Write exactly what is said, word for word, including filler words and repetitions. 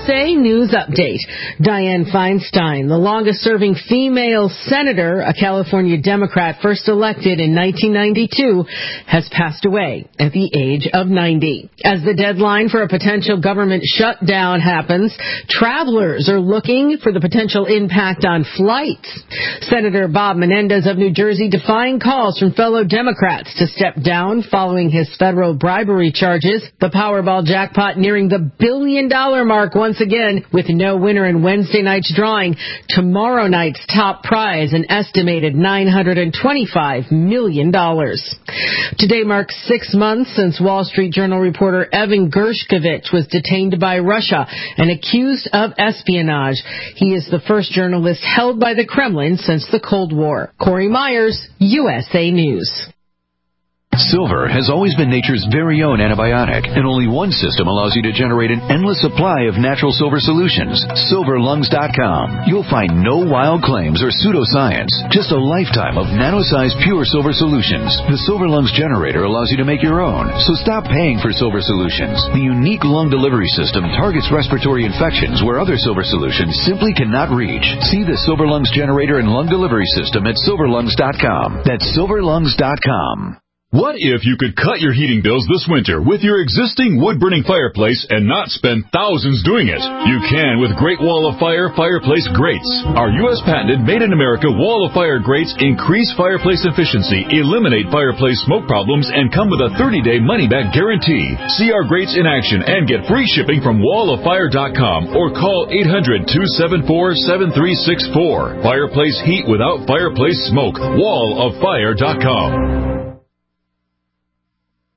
A News Update. Dianne Feinstein, the longest-serving female senator, a California Democrat first elected in nineteen ninety-two, has passed away at the age of ninety. As the deadline for a potential government shutdown happens, travelers are looking for the potential impact on flights. Senator Bob Menendez of New Jersey defying calls from fellow Democrats to step down following his federal bribery charges. The Powerball jackpot nearing the billion-dollar mark once again, with no winner in Wednesday night's drawing. Tomorrow night's top prize, an estimated nine hundred twenty-five million dollars. Today marks six months since Wall Street Journal reporter Evan Gershkovich was detained by Russia and accused of espionage. He is the first journalist held by the Kremlin since the Cold War. Corey Myers, U S A News. Silver has always been nature's very own antibiotic, and only one system allows you to generate an endless supply of natural silver solutions. silver lungs dot com. You'll find no wild claims or pseudoscience, just a lifetime of nano-sized pure silver solutions. The Silver Lungs generator allows you to make your own, so stop paying for silver solutions. The unique lung delivery system targets respiratory infections where other silver solutions simply cannot reach. See the Silver Lungs generator and lung delivery system at silver lungs dot com. That's silver lungs dot com. What if you could cut your heating bills this winter with your existing wood-burning fireplace and not spend thousands doing it? You can with Great Wall of Fire fireplace grates. Our U S patented made-in-America Wall of Fire grates increase fireplace efficiency, eliminate fireplace smoke problems, and come with a thirty-day money-back guarantee. See our grates in action and get free shipping from wall of fire dot com or call eight hundred, two seven four, seven three six four. Fireplace heat without fireplace smoke. wall of fire dot com.